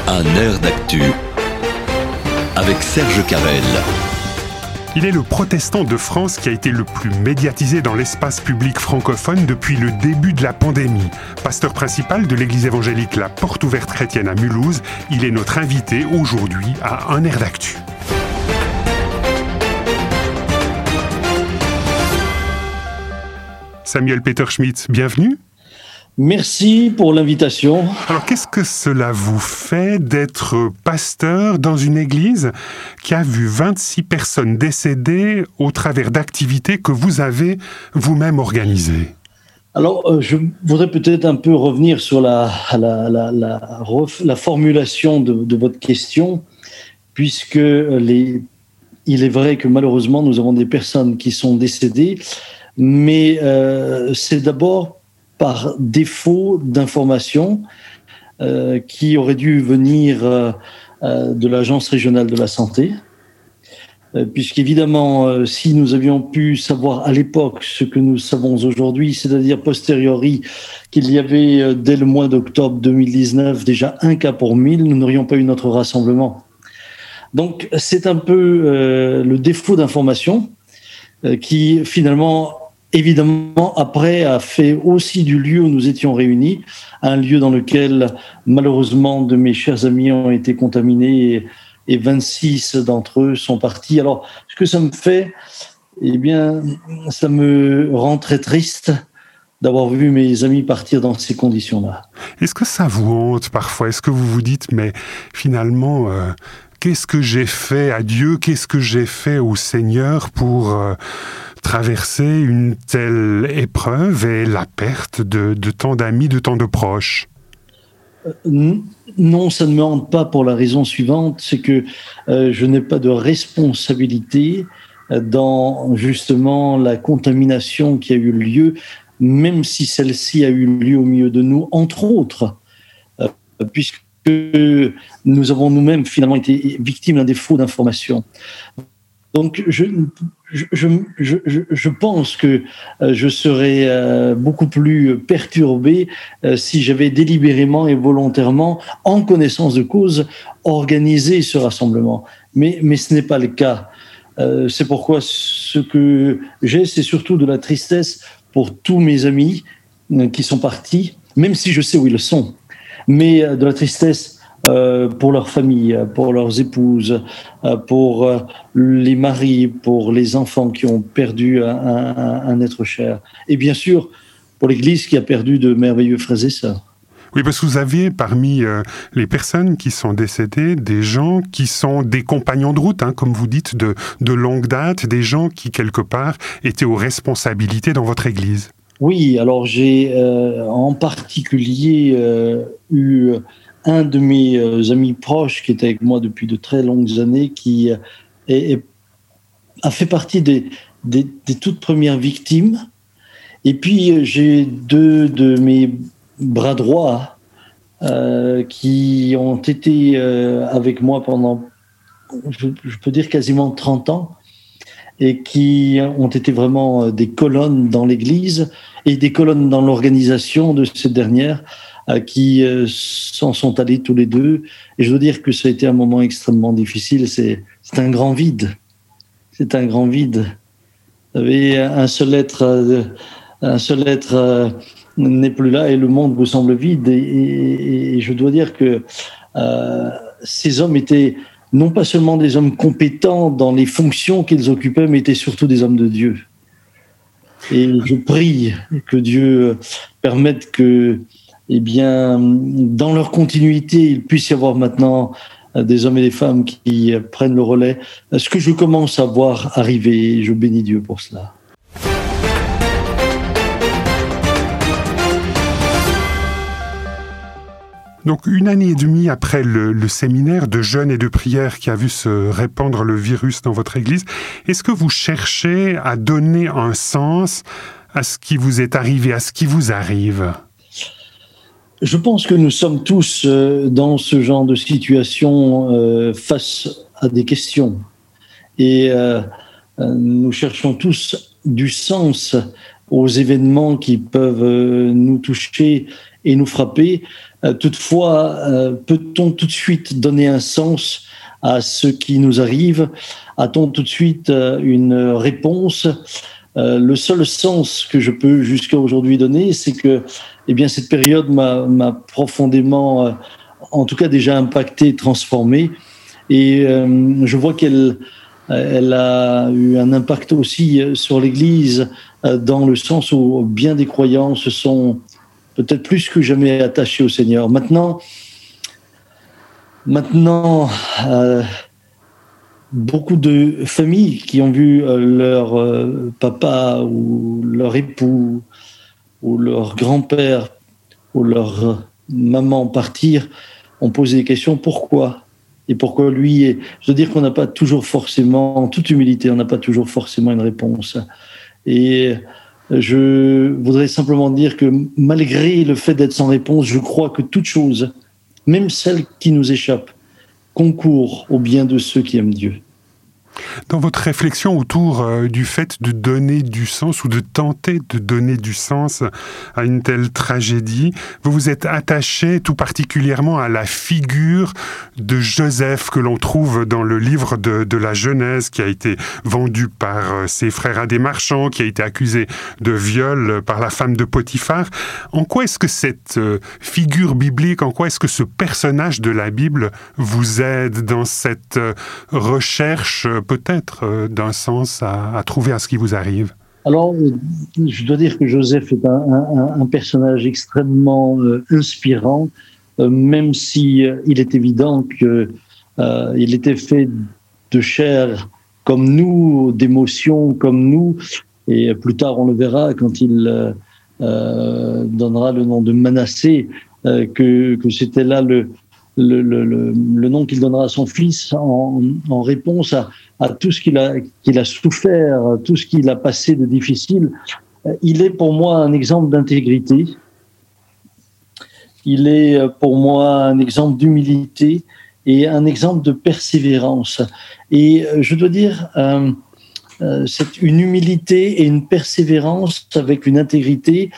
Un air d'actu avec Serge Carrel. Il est le protestant de France qui a été le plus médiatisé dans l'espace public francophone depuis le début de la pandémie. Pasteur principal de l'église évangélique La Porte Ouverte Chrétienne à Mulhouse, il est notre invité aujourd'hui à Un air d'actu. Samuel Peter Schmitz, bienvenue. Merci pour l'invitation. Alors, qu'est-ce que cela vous fait d'être pasteur dans une église qui a vu 26 personnes décéder au travers d'activités que vous avez vous-même organisées ? Alors, je voudrais peut-être un peu revenir sur la formulation de votre question, puisque il est vrai que malheureusement, nous avons des personnes qui sont décédées, mais c'est d'abord par défaut d'information qui aurait dû venir de l'Agence régionale de la santé, puisqu'évidemment, si nous avions pu savoir à l'époque ce que nous savons aujourd'hui, c'est-à-dire posteriori qu'il y avait dès le mois d'octobre 2019 déjà un cas pour 1000, nous n'aurions pas eu notre rassemblement. Donc c'est un peu le défaut d'information qui finalement, évidemment, après, a fait aussi du lieu où nous étions réunis, un lieu dans lequel, malheureusement, de mes chers amis ont été contaminés et 26 d'entre eux sont partis. Alors, ce que ça me fait, eh bien, ça me rend très triste d'avoir vu mes amis partir dans ces conditions-là. Est-ce que ça vous hante parfois ? Est-ce que vous vous dites, mais finalement, qu'est-ce que j'ai fait à Dieu ? Qu'est-ce que j'ai fait au Seigneur pour traverser une telle épreuve et la perte de tant d'amis, de tant de proches ? Non, ça ne me hante pas pour la raison suivante, c'est que je n'ai pas de responsabilité dans justement la contamination qui a eu lieu, même si celle-ci a eu lieu au milieu de nous, entre autres, puisque nous avons nous-mêmes finalement été victimes d'un défaut d'information. Donc, je pense que je serais beaucoup plus perturbé si j'avais délibérément et volontairement, en connaissance de cause, organisé ce rassemblement. Mais ce n'est pas le cas. C'est pourquoi ce que j'ai, c'est surtout de la tristesse pour tous mes amis qui sont partis, même si je sais où ils sont, mais de la tristesse pour leurs familles, pour leurs épouses, pour les maris, pour les enfants qui ont perdu un être cher. Et bien sûr, pour l'Église qui a perdu de merveilleux frères et sœurs. Oui, parce que vous aviez parmi les personnes qui sont décédées des gens qui sont des compagnons de route, comme vous dites, de longue date, des gens qui, quelque part, étaient aux responsabilités dans votre Église. Oui, alors j'ai en particulier eu un de mes amis proches qui était avec moi depuis de très longues années, qui a fait partie des toutes premières victimes. Et puis j'ai deux de mes bras droits qui ont été avec moi pendant, je peux dire quasiment 30 ans, et qui ont été vraiment des colonnes dans l'Église et des colonnes dans l'organisation de cette dernière, qui s'en sont allés tous les deux. Et je veux dire que ça a été un moment extrêmement difficile. C'est un grand vide. C'est un grand vide. Vous savez, un seul être n'est plus là et le monde vous semble vide. Et je dois dire que ces hommes étaient non pas seulement des hommes compétents dans les fonctions qu'ils occupaient, mais étaient surtout des hommes de Dieu. Et je prie que Dieu permette que, eh bien, dans leur continuité, il puisse y avoir maintenant des hommes et des femmes qui prennent le relais. Ce que je commence à voir arriver, je bénis Dieu pour cela. Donc, 1 année et demie après le séminaire de jeûne et de prière qui a vu se répandre le virus dans votre église, est-ce que vous cherchez à donner un sens à ce qui vous est arrivé, à ce qui vous arrive ? Je pense que nous sommes tous dans ce genre de situation face à des questions. Et nous cherchons tous du sens aux événements qui peuvent nous toucher et nous frapper. Toutefois, peut-on tout de suite donner un sens à ce qui nous arrive? A-t-on tout de suite une réponse? Le seul sens que je peux jusqu'à aujourd'hui donner, c'est que cette période m'a profondément, en tout cas déjà impacté, transformé. Et je vois qu'elle a eu un impact aussi sur l'Église, dans le sens où bien des croyants se sont peut-être plus que jamais attachés au Seigneur. Maintenant, beaucoup de familles qui ont vu leur papa ou leur époux ou leur grand-père ou leur maman partir ont posé des questions. Pourquoi? Et pourquoi lui? Et je veux dire qu'on n'a pas toujours forcément, en toute humilité, on n'a pas toujours forcément une réponse. Et je voudrais simplement dire que malgré le fait d'être sans réponse, je crois que toute chose, même celle qui nous échappe, concourt au bien de ceux qui aiment Dieu. Dans votre réflexion autour du fait de donner du sens ou de tenter de donner du sens à une telle tragédie, vous vous êtes attaché tout particulièrement à la figure de Joseph que l'on trouve dans le livre de la Genèse, qui a été vendu par ses frères à des marchands, qui a été accusé de viol par la femme de Potiphar. En quoi est-ce que cette figure biblique, en quoi est-ce que ce personnage de la Bible vous aide dans cette recherche peut-être d'un sens à trouver à ce qui vous arrive? Alors, je dois dire que Joseph est un personnage extrêmement inspirant, même si il est évident que il était fait de chair comme nous, d'émotions comme nous, et plus tard on le verra quand il donnera le nom de Manassé, que c'était là le nom qu'il donnera à son fils en réponse à tout ce qu'il a souffert, tout ce qu'il a passé de difficile. Il est pour moi un exemple d'intégrité. Il est pour moi un exemple d'humilité et un exemple de persévérance. Et je dois dire, c'est une humilité et une persévérance avec une intégrité,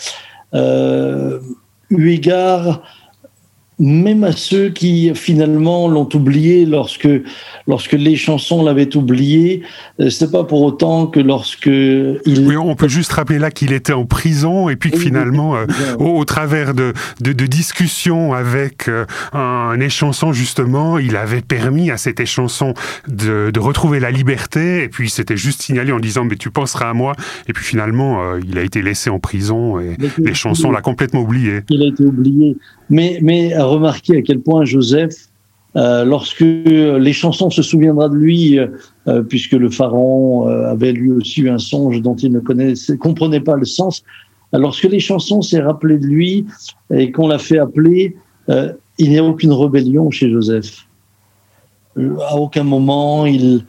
eu égard même à ceux qui finalement l'ont oublié lorsque les chansons l'avaient oublié. C'est pas pour autant que Oui, on peut juste rappeler là qu'il était en prison et puis que finalement, au travers de discussions avec un échanson justement, il avait permis à cet échanson de retrouver la liberté, et puis il s'était juste signalé en disant mais tu penseras à moi, et puis finalement il a été laissé en prison et l'échanson l'a complètement oublié. Il a été oublié. Mais à remarquer à quel point Joseph, lorsque les chansons se souviendra de lui, puisque le pharaon avait lui aussi eu un songe dont il ne comprenait pas le sens, lorsque les chansons s'est rappelé de lui et qu'on l'a fait appeler, il n'y a aucune rébellion chez Joseph. À aucun moment il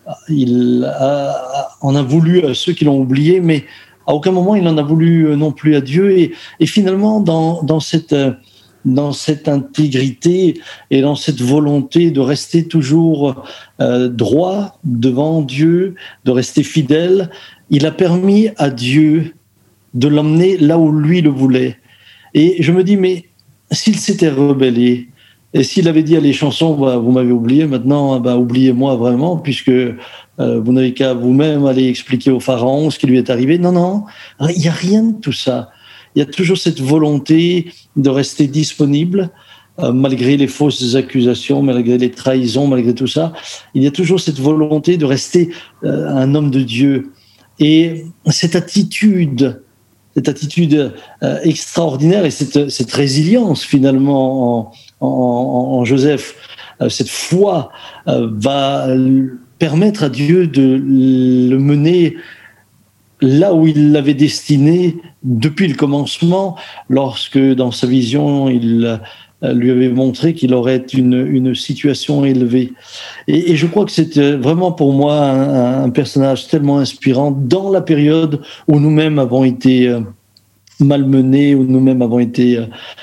en a voulu à ceux qui l'ont oublié, mais à aucun moment il en a voulu non plus à Dieu. Et finalement, dans cette intégrité et dans cette volonté de rester toujours droit devant Dieu, de rester fidèle, il a permis à Dieu de l'emmener là où lui le voulait. Et je me dis, mais s'il s'était rebellé, et s'il avait dit à les chansons, vous m'avez oublié, maintenant oubliez-moi vraiment, puisque vous n'avez qu'à vous-même aller expliquer au pharaon ce qui lui est arrivé. Non, il n'y a rien de tout ça. Il y a toujours cette volonté de rester disponible, malgré les fausses accusations, malgré les trahisons, malgré tout ça. Il y a toujours cette volonté de rester un homme de Dieu. Et cette attitude extraordinaire et cette résilience finalement en Joseph, cette foi va permettre à Dieu de le mener là où il l'avait destiné depuis le commencement, lorsque dans sa vision il lui avait montré qu'il aurait une situation élevée. Et je crois que c'est vraiment pour moi un personnage tellement inspirant dans la période où nous-mêmes avons été malmenés, où nous-mêmes avons été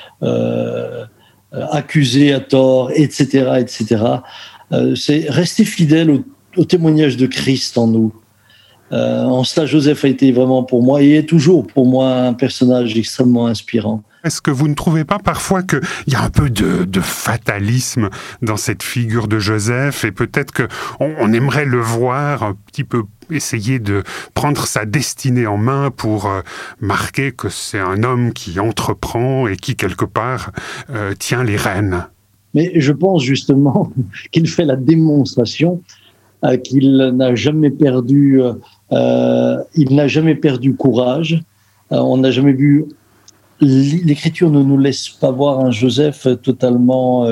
accusés à tort, etc. C'est rester fidèle au témoignage de Christ en nous. En cela, Joseph a été vraiment pour moi et est toujours pour moi un personnage extrêmement inspirant. Est-ce que vous ne trouvez pas parfois qu'il y a un peu de fatalisme dans cette figure de Joseph et peut-être qu'on aimerait le voir un petit peu essayer de prendre sa destinée en main pour marquer que c'est un homme qui entreprend et qui, quelque part, tient les rênes? Mais je pense justement qu'il fait la démonstration qu'il n'a jamais perdu, courage. On n'a jamais vu. L'Écriture ne nous laisse pas voir un Joseph totalement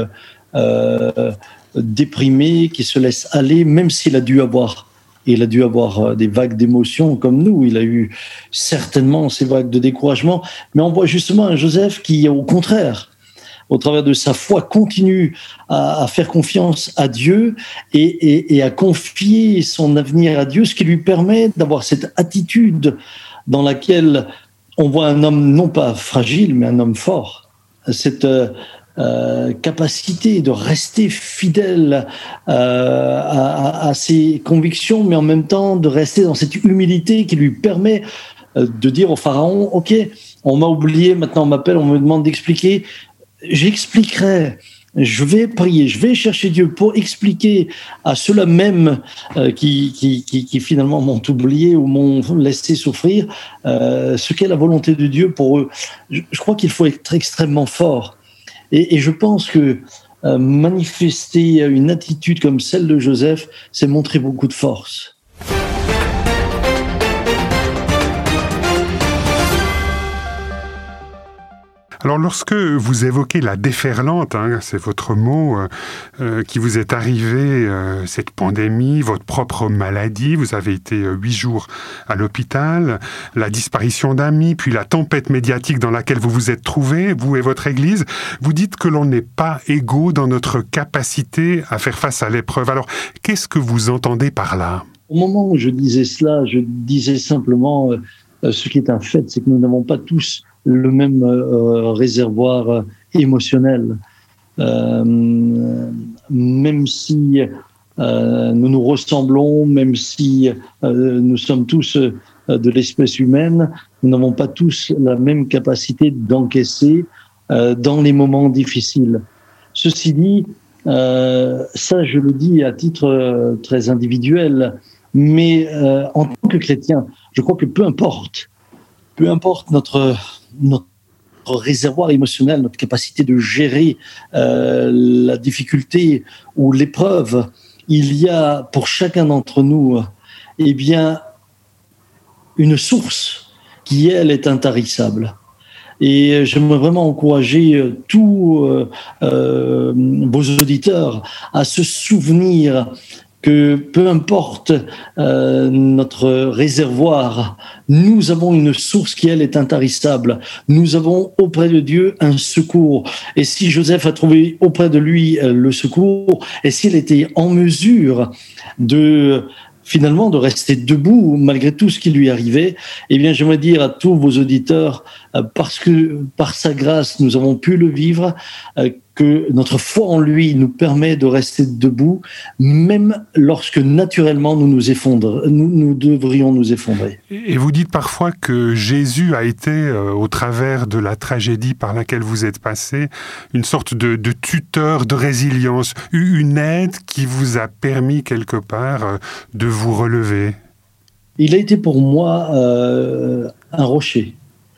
déprimé, qui se laisse aller, même s'il a dû avoir des vagues d'émotions comme nous. Il a eu certainement ces vagues de découragement, mais on voit justement un Joseph qui, au contraire, au travers de sa foi, continue à faire confiance à Dieu et à confier son avenir à Dieu, ce qui lui permet d'avoir cette attitude dans laquelle on voit un homme non pas fragile, mais un homme fort. Cette capacité de rester fidèle à ses convictions, mais en même temps de rester dans cette humilité qui lui permet de dire au Pharaon, « Ok, on m'a oublié, maintenant on m'appelle, on me demande d'expliquer. J'expliquerai. Je vais prier, je vais chercher Dieu pour expliquer à ceux-là même qui finalement m'ont oublié ou m'ont laissé souffrir ce qu'est la volonté de Dieu pour eux. » Je crois qu'il faut être extrêmement fort. Et je pense que manifester une attitude comme celle de Joseph, c'est montrer beaucoup de force. Alors, lorsque vous évoquez la déferlante, c'est votre mot, qui vous est arrivé, cette pandémie, votre propre maladie, vous avez été 8 jours à l'hôpital, la disparition d'amis, puis la tempête médiatique dans laquelle vous vous êtes trouvé, vous et votre Église, vous dites que l'on n'est pas égaux dans notre capacité à faire face à l'épreuve. Alors, qu'est-ce que vous entendez par là? Au moment où je disais cela, je disais simplement ce qui est un fait, c'est que nous n'avons pas tous le même réservoir émotionnel. Même si nous nous ressemblons, même si nous sommes tous de l'espèce humaine, nous n'avons pas tous la même capacité d'encaisser dans les moments difficiles. Ceci dit, ça je le dis à titre très individuel, mais en tant que chrétien, je crois que peu importe notre réservoir émotionnel, notre capacité de gérer la difficulté ou l'épreuve, il y a pour chacun d'entre nous, une source qui, elle, est intarissable. Et j'aimerais vraiment encourager tous vos auditeurs à se souvenir que peu importe notre réservoir, nous avons une source qui, elle, est intarissable. Nous avons auprès de Dieu un secours. Et si Joseph a trouvé auprès de lui le secours, et s'il était en mesure de rester debout malgré tout ce qui lui arrivait, j'aimerais dire à tous vos auditeurs, parce que par sa grâce, nous avons pu le vivre, que notre foi en lui nous permet de rester debout, même lorsque naturellement nous devrions nous effondrer. Et vous dites parfois que Jésus a été, au travers de la tragédie par laquelle vous êtes passé, une sorte de tuteur de résilience, une aide qui vous a permis quelque part de vous relever. Il a été pour moi un rocher.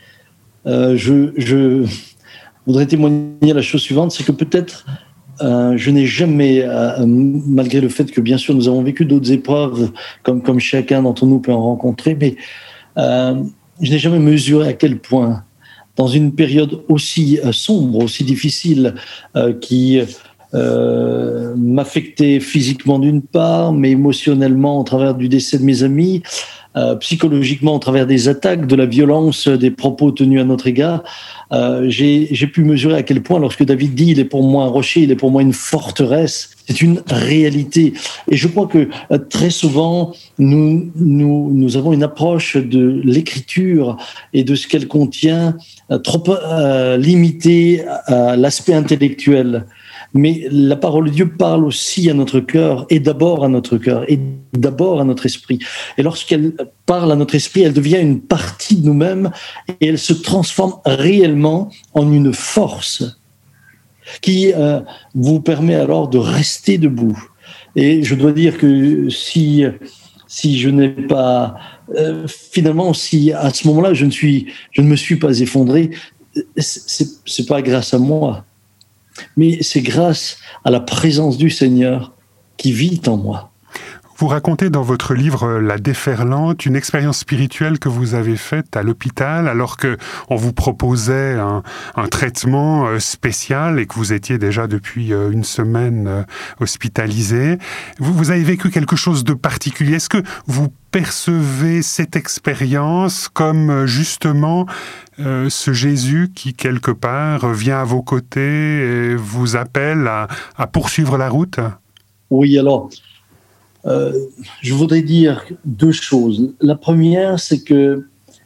Je voudrais témoigner la chose suivante, c'est que peut-être je n'ai jamais, malgré le fait que bien sûr nous avons vécu d'autres épreuves, comme chacun d'entre nous peut en rencontrer, mais je n'ai jamais mesuré à quel point, dans une période aussi sombre, aussi difficile, qui m'affectait physiquement d'une part, mais émotionnellement au travers du décès de mes amis, psychologiquement au travers des attaques, de la violence, des propos tenus à notre égard, j'ai pu mesurer à quel point, lorsque David dit « il est pour moi un rocher, il est pour moi une forteresse », c'est une réalité. Et je crois que très souvent, nous avons une approche de l'écriture et de ce qu'elle contient trop limitée à l'aspect intellectuel. mais la parole de Dieu parle aussi à notre cœur, et d'abord à notre cœur, et d'abord à notre esprit. Et lorsqu'elle parle à notre esprit, elle devient une partie de nous-mêmes, et elle se transforme réellement en une force qui vous permet alors de rester debout. Et je dois dire que si je n'ai pas... finalement, si à ce moment-là, je ne me suis pas effondré, c'est pas grâce à moi, mais c'est grâce à la présence du Seigneur qui vit en moi. Vous racontez dans votre livre La Déferlante une expérience spirituelle que vous avez faite à l'hôpital alors que on vous proposait un traitement spécial et que vous étiez déjà depuis une semaine hospitalisé. Vous avez vécu quelque chose de particulier. Est-ce que vous percevez cette expérience comme justement ce Jésus qui, quelque part, vient à vos côtés et vous appelle à poursuivre la route? Oui, alors... je voudrais dire deux choses. La première, c'est que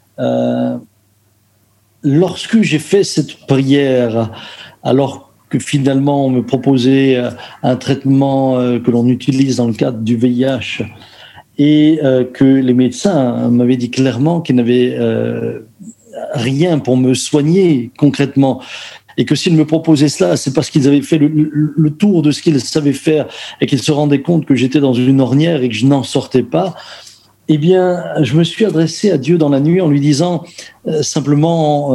lorsque j'ai fait cette prière, alors que finalement on me proposait un traitement que l'on utilise dans le cadre du VIH et que les médecins m'avaient dit clairement qu'ils n'avaient rien pour me soigner concrètement, et que s'ils me proposaient cela, c'est parce qu'ils avaient fait le tour de ce qu'ils savaient faire et qu'ils se rendaient compte que j'étais dans une ornière et que je n'en sortais pas, eh bien, je me suis adressé à Dieu dans la nuit en lui disant simplement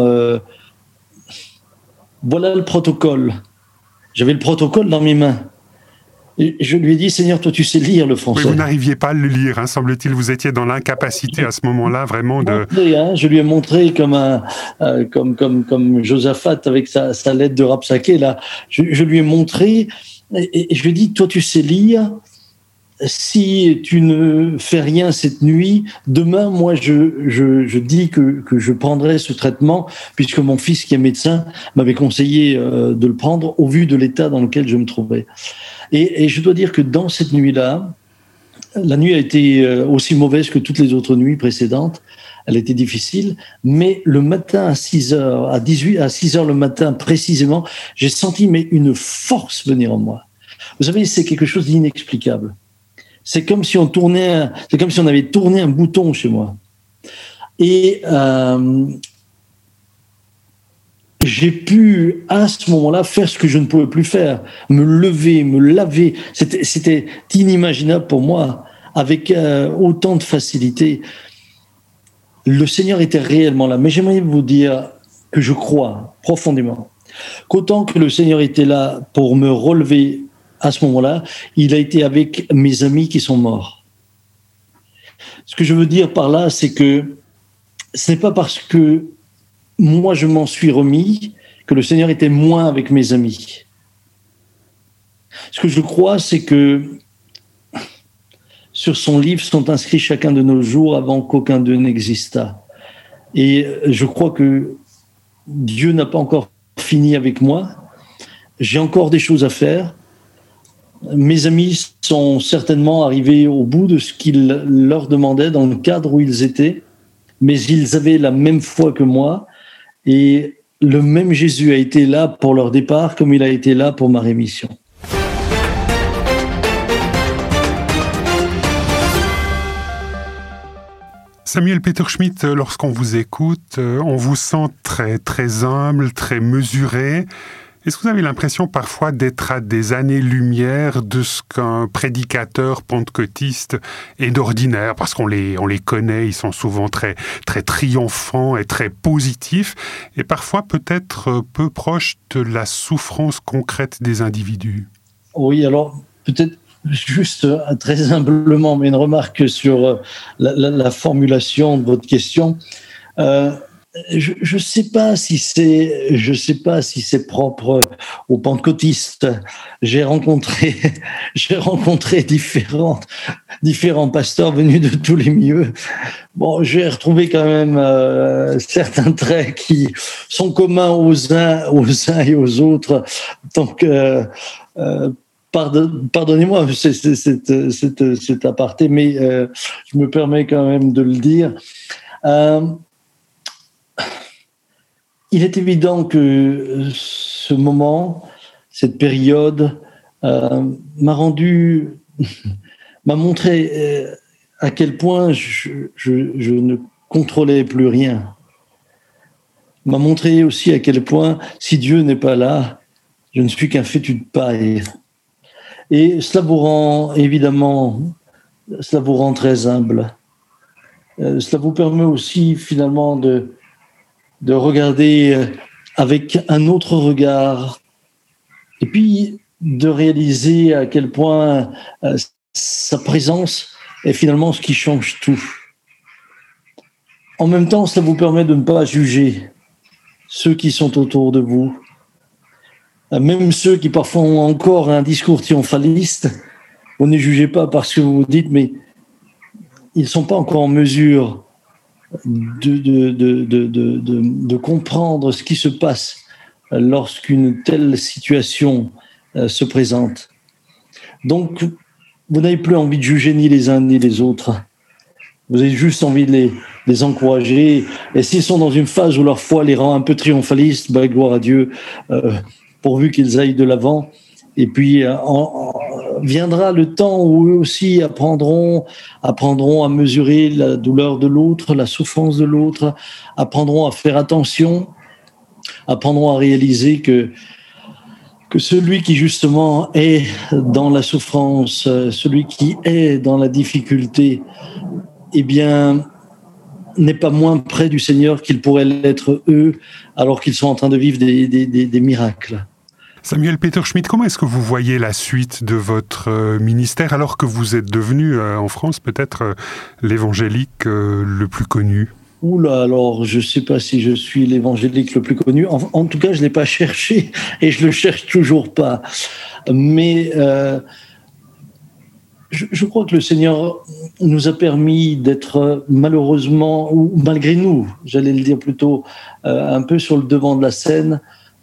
voilà le protocole. J'avais le protocole dans mes mains. Et je lui ai dit, Seigneur, toi tu sais lire le français. Oui, vous n'arriviez pas à le lire, hein, semble-t-il. Vous étiez dans l'incapacité à ce moment-là, vraiment de... Je lui ai montré comme Josaphat avec sa lettre de Rapsaké, là. Je lui ai montré et je lui ai dit, toi tu sais lire. Si tu ne fais rien cette nuit, demain, moi, je dis que je prendrai ce traitement, puisque mon fils, qui est médecin, m'avait conseillé de le prendre au vu de l'état dans lequel je me trouvais. Et je dois dire que dans cette nuit-là, la nuit a été aussi mauvaise que toutes les autres nuits précédentes. Elle était difficile, mais le matin à 6h, à 6h le matin précisément, j'ai senti une force venir en moi. Vous savez, c'est quelque chose d'inexplicable. C'est comme si on avait tourné un bouton chez moi. Et j'ai pu, à ce moment-là, faire ce que je ne pouvais plus faire. Me lever, me laver. C'était inimaginable pour moi, avec autant de facilité. Le Seigneur était réellement là. Mais j'aimerais vous dire que je crois profondément qu'autant que le Seigneur était là pour me relever à ce moment-là, il a été avec mes amis qui sont morts. Ce que je veux dire par là, c'est que ce n'est pas parce que moi je m'en suis remis que le Seigneur était moins avec mes amis. Ce que je crois, c'est que sur son livre sont inscrits chacun de nos jours avant qu'aucun d'eux n'existât. Et je crois que Dieu n'a pas encore fini avec moi. J'ai encore des choses à faire. Mes amis sont certainement arrivés au bout de ce qu'il leur demandait dans le cadre où ils étaient, mais ils avaient la même foi que moi, et le même Jésus a été là pour leur départ comme il a été là pour ma rémission. Samuel Peter Schmidt, lorsqu'on vous écoute, on vous sent très, très humble, très mesuré. Est-ce que vous avez l'impression parfois d'être à des années-lumière de ce qu'un prédicateur pentecôtiste est d'ordinaire? Parce qu'on les connaît, ils sont souvent très, très triomphants et très positifs, et parfois peut-être peu proches de la souffrance concrète des individus. Oui, alors peut-être juste très humblement, mais une remarque sur la formulation de votre question. Je sais pas si c'est propre aux pentecôtistes. J'ai rencontré différents pasteurs venus de tous les milieux. Bon, j'ai retrouvé quand même certains traits qui sont communs aux uns et aux autres. Donc pardonnez-moi cet aparté, mais je me permets quand même de le dire. Il est évident que ce moment, cette période m'a montré à quel point je ne contrôlais plus rien. M'a montré aussi à quel point, si Dieu n'est pas là, je ne suis qu'un fétu de paille. Et cela vous rend, évidemment, très humble. Cela vous permet aussi, finalement, de regarder avec un autre regard, et puis de réaliser à quel point sa présence est finalement ce qui change tout. En même temps, cela vous permet de ne pas juger ceux qui sont autour de vous, même ceux qui parfois ont encore un discours triomphaliste. Vous ne jugez pas parce que vous vous dites, mais ils ne sont pas encore en mesure de comprendre ce qui se passe lorsqu'une telle situation se présente. Donc, vous n'avez plus envie de juger ni les uns ni les autres. Vous avez juste envie de les encourager. Et s'ils sont dans une phase où leur foi les rend un peu triomphalistes, gloire à Dieu, pourvu qu'ils aillent de l'avant. Et puis, viendra le temps où eux aussi apprendront à mesurer la douleur de l'autre, la souffrance de l'autre, apprendront à faire attention, apprendront à réaliser que celui qui justement est dans la souffrance, celui qui est dans la difficulté, eh bien, n'est pas moins près du Seigneur qu'ils pourraient l'être eux, alors qu'ils sont en train de vivre des miracles. Samuel Peter Schmidt, comment est-ce que vous voyez la suite de votre ministère alors que vous êtes devenu en France peut-être l'évangélique le plus connu ? Oula, alors je ne sais pas si je suis l'évangélique le plus connu. En tout cas, je ne l'ai pas cherché et je ne le cherche toujours pas. Mais je crois que le Seigneur nous a permis d'être malheureusement, ou malgré nous, j'allais le dire plutôt, un peu sur le devant de la scène,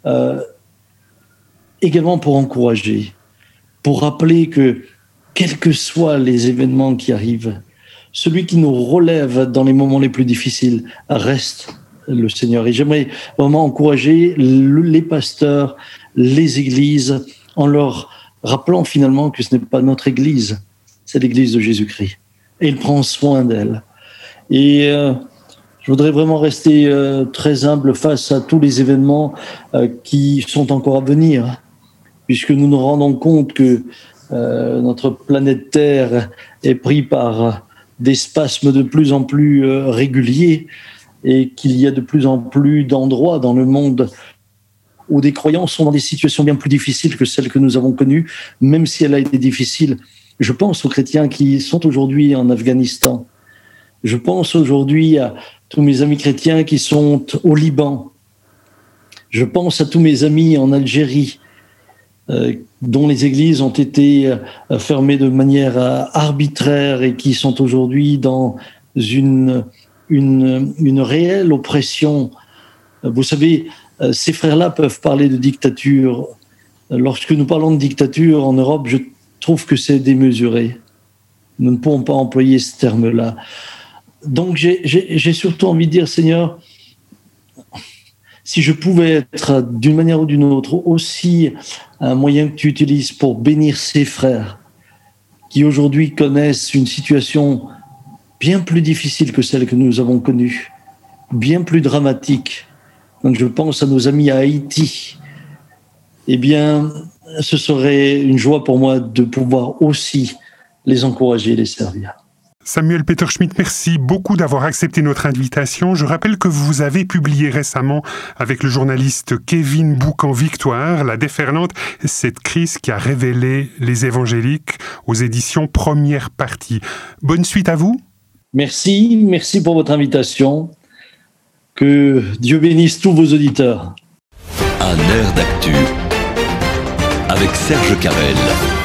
également pour encourager, pour rappeler que, quels que soient les événements qui arrivent, celui qui nous relève dans les moments les plus difficiles reste le Seigneur. Et j'aimerais vraiment encourager les pasteurs, les églises, en leur rappelant finalement que ce n'est pas notre église, c'est l'église de Jésus-Christ. Et il prend soin d'elle. Et je voudrais vraiment rester très humble face à tous les événements qui sont encore à venir, puisque nous nous rendons compte que notre planète Terre est prise par des spasmes de plus en plus réguliers et qu'il y a de plus en plus d'endroits dans le monde où des croyants sont dans des situations bien plus difficiles que celles que nous avons connues, même si elle a été difficile. Je pense aux chrétiens qui sont aujourd'hui en Afghanistan. Je pense aujourd'hui à tous mes amis chrétiens qui sont au Liban. Je pense à tous mes amis en Algérie, dont les églises ont été fermées de manière arbitraire et qui sont aujourd'hui dans une réelle oppression. Vous savez, ces frères-là peuvent parler de dictature. Lorsque nous parlons de dictature en Europe, je trouve que c'est démesuré. Nous ne pouvons pas employer ce terme-là. Donc j'ai surtout envie de dire, Seigneur, si je pouvais être d'une manière ou d'une autre aussi un moyen que tu utilises pour bénir ces frères qui aujourd'hui connaissent une situation bien plus difficile que celle que nous avons connue, bien plus dramatique. Donc je pense à nos amis à Haïti. Eh bien, ce serait une joie pour moi de pouvoir aussi les encourager et les servir. Samuel Peter Schmidt, merci beaucoup d'avoir accepté notre invitation. Je rappelle que vous avez publié récemment avec le journaliste Kevin Boucan-Victoire, La déferlante, cette crise qui a révélé les évangéliques aux éditions Première Partie. Bonne suite à vous. Merci pour votre invitation. Que Dieu bénisse tous vos auditeurs. Un air d'actu avec Serge Carrel.